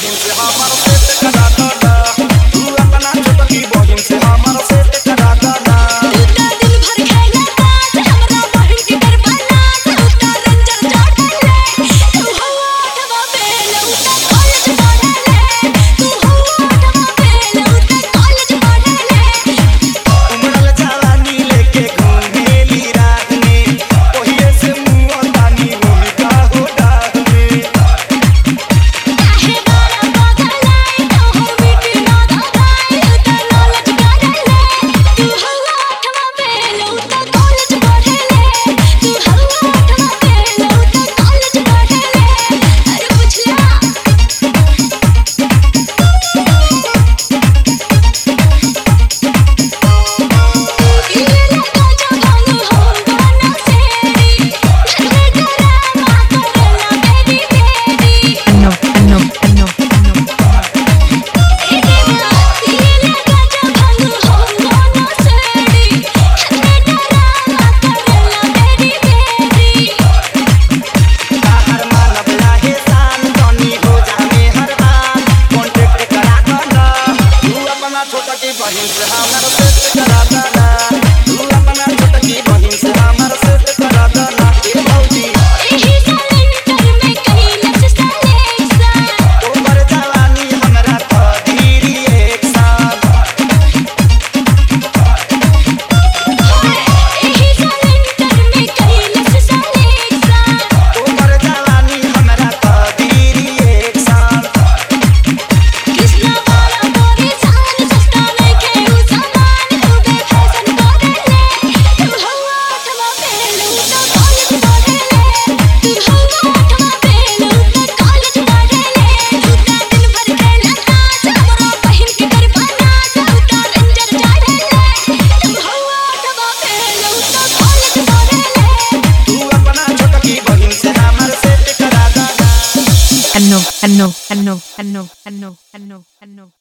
बहिन से हमारा सेट करा दादा तू अपना छोटकी बहिन से हमारा सेट करा दादा उता दिन भर खेला ताश हमरा बहिन के करवाना उता रंजन चढ़ले तू हवा ठवा बेल उता कॉलेज पढ़ले तू हवा ठवा बेल उता कॉलेज पढ़ले उमड़ल जवानी लेके घूमेली रात में ओहिए से मुंह तानी भूमिका हो डाल में काहे बारा बदलाई तोहर बेटी ना दगाई उता लालच करले तू हवा ठवा बेल उता कॉलेज पढ़ले तू हवा ठवा बेल उता कॉलेज पढ़ले अरे पुछला इले लगा जवान हो गाना सेरी घर डरामा करला बेरी बेरी No, no, no, no. इले लगा जवान हो गाना सेरी घर डरामा करला बेरी बेरी हर मानव लाहे सान तनी हो जाने हर बार कांटेक्ट करा दादा तू अपना छोटकी बहिन से हमारा सेट करा दादा तू अपना छोटकी बहिन से हमारा सेट करा दादा ए भौजी एही सिलेंडर में कैलस सलेक्शन उमर जवानी हमरा कदीरी एक साथ एही सिलेंडर में कैलस सलेक्शन उमर जवानी हमरा कदीरी एक साथ कृष्णा वाला मोरे जान सस्ता में केहू सामान खूबे फैशन बदले तू हवा ठवा बेलू तो कॉलेज पढ़ले तू हवा ठवा बेलू तो कॉलेज पढ़ले उता दिन भर खेला ताश हमरा बहिन के करवाना उता रंजन चढ़ले तू हवा ठवा बेलू तो कॉलेज पढ़ले तू अपना छोटकी बहिन से हमारा सेट करा दादा No, no, no, no, no, no, no, no.